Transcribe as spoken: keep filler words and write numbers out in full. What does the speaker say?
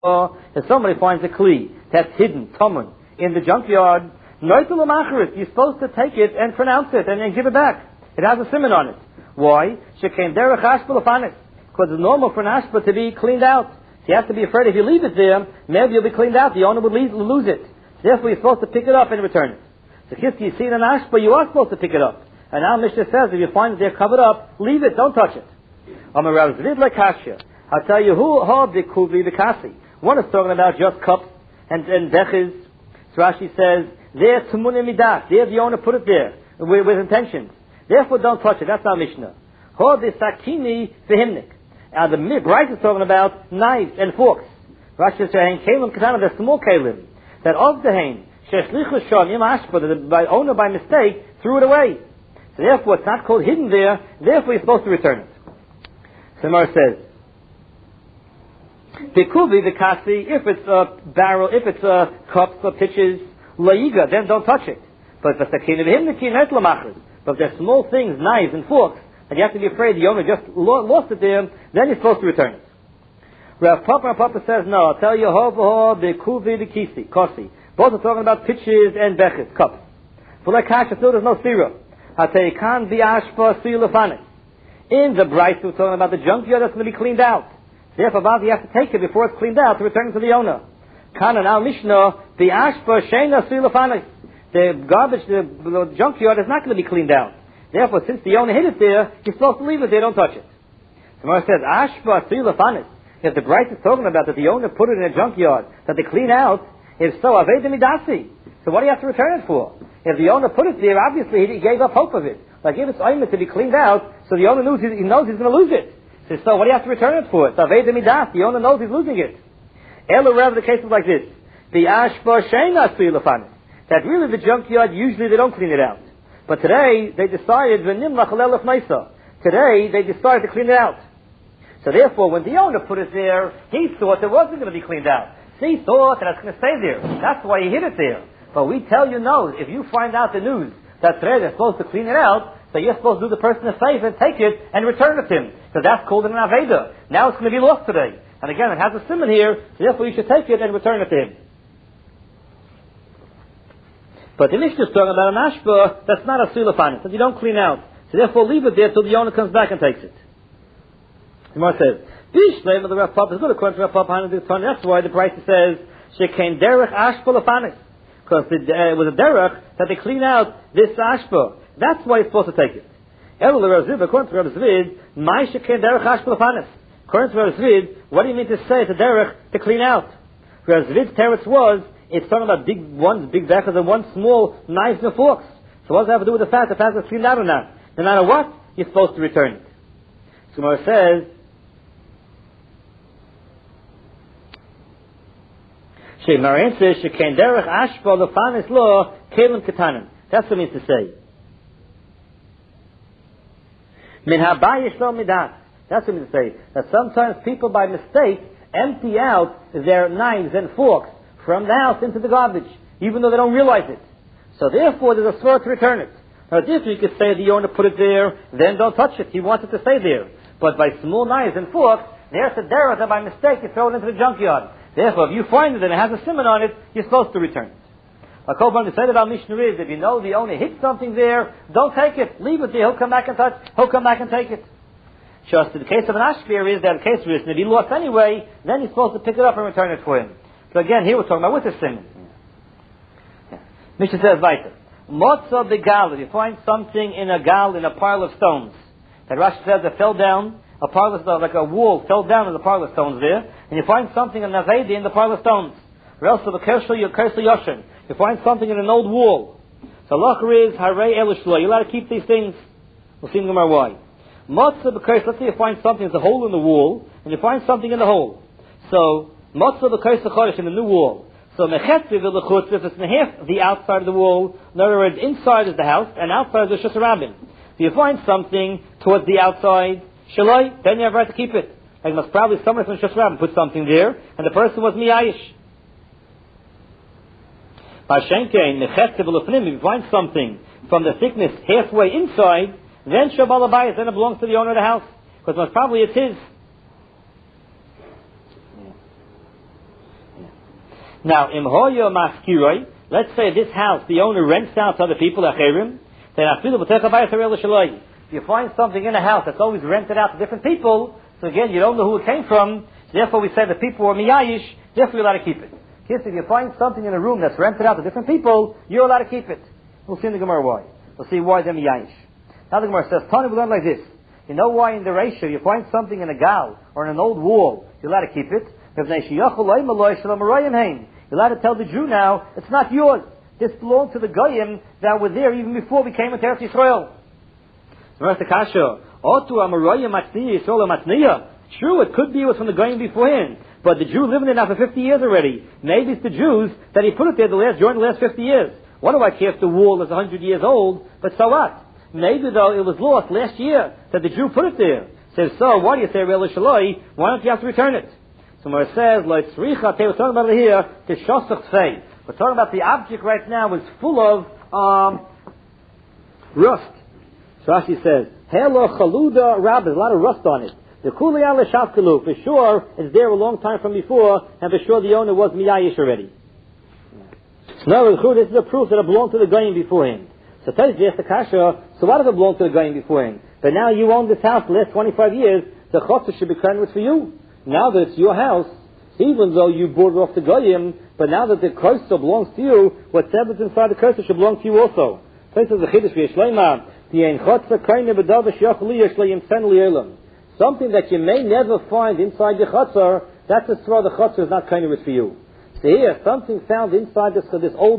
if somebody finds a kli that's hidden, tamun, in the junkyard, you're supposed to take it and pronounce it and, and give it back. It has a simon on it. Why? Because it's normal for an ashpa to be cleaned out. So you have to be afraid if you leave it there, maybe you'll be cleaned out. The owner would leave, lose it. Therefore, you're supposed to pick it up and return it. So if you see it in an ashpa, you are supposed to pick it up. And now Mishnah says, if you find it there covered up, leave it, don't touch it. I'll tell you who, one is talking about just cups and, and beches. So Rashi says, there tumunim midas, there the owner put it there, with, with intentions. Therefore don't touch it, that's our Mishnah. Ho de sakini v'himnik. Now the Bryce is talking about knives and forks. Rashi is saying, kelim katana, the small kelim, that of the hain, sheshlichu shon im ashpa, that the owner by mistake threw it away. So therefore it's not called hidden there, therefore you're supposed to return it. Samar says, Bikuvi the kasi, if it's a barrel, if it's a cups or pitchers, laiga, then don't touch it. But the sakina v'himniki net lamachris. But if there's small things, knives and forks, and you have to be afraid the owner just lo- lost it there, then you're supposed to return it. Rav Papa Rav Papa says, no, I'll tell you, ho v'ho bikuvi the kisi, kosi. Both are talking about pitchers and beches, cups. For like kasha, still there's no sira. I'll tell you, kan bi'ashpa silafanis. In the Bryce, we're talking about the junkyard that's going to be cleaned out. Therefore, you have to take it before it's cleaned out to return it to the owner. Kana now Mishnah, the ashpa sheina silafanis. The garbage, the, the junkyard is not going to be cleaned out. Therefore, since the owner hid it there, you're supposed to leave it there, don't touch it. Gemara says, ashpa silafanis. If the Bryce is talking about that the owner put it in a junkyard that they clean out, if so, aved midasi. So what do you have to return it for? If the owner put it there, obviously he gave up hope of it. Like if it's aimed to be cleaned out, so the owner knows he, he knows he's going to lose it. So, so what do you have to return it for? It's aved midas. The owner knows he's losing it. Elu Rev, the case is like this: the ashba sheina silafanis. That really the junkyard usually they don't clean it out, but today they decided v'nimlach lelef meisa. Today they decided to clean it out. So therefore, when the owner put it there, he thought it wasn't going to be cleaned out. So he thought that it's going to stay there. That's why he hid it there. But we tell you no. If you find out the news that today they're supposed to clean it out, so you're supposed to do the person a favor and take it and return it to him. So that's called an aveda. Now it's going to be lost today. And again, it has a simon here, so therefore you should take it and return it to him. But the Mishnah is talking about an ashba that's not a silafanis, that you don't clean out. So therefore leave it there till the owner comes back and takes it. The Gemara says, Bishlem of the Rav Papa is good according to Rav Papa. That's why the Bryce says, Shekain derech ashba lafanis. Because uh, it was a derech that they clean out this ashba. That's why you're supposed to take it. According to Rav Zvid, my shekain derech ashba lafanis. According to Rav Zvid, what do you mean to say it's a derech to clean out? Rav Zvid's teretz was, it's talking about big ones, big vessels, and one small knives and forks. So what does that have to do with the fact that the fact is cleaned out or not? No matter what, you're supposed to return it. So Gemara says, Shemarain says, Shekain derech ashba lafanis lo kelim katanim. That's what it means to say. Min habayish lo midas. That's what it means to say. That sometimes people by mistake empty out their knives and forks from the house into the garbage, even though they don't realize it. So therefore there's a sword to return it. Now this you could say the owner put it there, then don't touch it. He wants it to stay there. But by small knives and forks, there's a derech that by mistake you throw it into the junkyard. Therefore, if you find it and it has a simon on it, you're supposed to return it. Like Koban said about Mishnah is, if you know the owner hit something there, don't take it. Leave it there. He'll come back and touch. He'll come back and take it. Just in the case of an ashkir is that the case of if he lost anyway, then you're supposed to pick it up and return it for him. So again, here we're talking about with the simon. Yeah. Mishnah says weiter. Motza begal. If you find something in a gal in a pile of stones, that Rashi says it fell down. A pile of stones, like a wall, fell down in the pile of stones there, and you find something in Navedi in the pile of stones. Or else of a Kersel Yoshin, you find something in an old wall. So Lachar is Harei Elishlo. You're allowed to keep these things. We'll see in Gemara why. Motzah b'Kers. Let's say you find something, there's a hole in the wall, and you find something in the hole. So Motzah b'Kers Chodesh in the new wall. So Mechetzi v'Lechutz, if it's in half of the outside of the wall, in other words, inside is the house, and outside is the Shusarabim. So you find something towards the outside. Shaloi, then you have a right to keep it. Like must probably someone from Shusrab put something there, and the person was miyayish. If you find something from the thickness halfway inside, then Shabbat Abayis, then it belongs to the owner of the house. Because most probably it's his. Now, im hoyo maskiroi, let's say this house, the owner rents out to other people, acherim, then afilu b'techa bayis harei l'shaloi. If you find something in a house that's always rented out to different people, so again, you don't know who it came from, therefore we say the people were miyayish, therefore you're allowed to keep it. Kiss, if you find something in a room that's rented out to different people, you're allowed to keep it. We'll see in the Gemara why. We'll see why they're miyayish. Now the Gemara says, Tani, we learn like this. You know why in the ratio you find something in a gal or in an old wall, you're allowed to keep it? You're allowed to tell the Jew now, it's not yours. This belonged to the Goyim that were there even before we came into Eretz Yisrael. True, it could be it was from the Goyim beforehand, but the Jew living there now for fifty years already. Maybe it's the Jews that he put it there the last, during the last fifty years. What do I care if the wall is one hundred years old? But so what? Maybe though it was lost last year that the Jew put it there. Says, so why do you say Rel Shaloi? Why don't you have to return it? So where it says, like Tzricha, we're talking about it here, the Shosach Tzvei. We're talking about the object right now is full of um, rust. So Rashi says, Helo Chaluda Rab, there's a lot of rust on it. The Kuli Ale Shavkalu, for sure, it's there a long time from before, and for sure the owner was Miyayish already. No, this is a proof that it belonged to the Goyim beforehand. So tell you, the Kasha, so what if it belonged to the Goyim beforehand? But now you own this house the last twenty-five years, the Chotzer should be credited for you. Now that it's your house, even though you bought it off the Goyim, but now that the Koster belongs to you, whatever's inside the Koster should belong to you also. This is the Chiddush v'yeshleima, the Chotzer kaina b'dav v'shiach li yeshleim sen li'elam. Something that you may never find inside the Chotzer, that's the Tzvah, the Chotzer is not kaina for you. So here, something found inside this, this old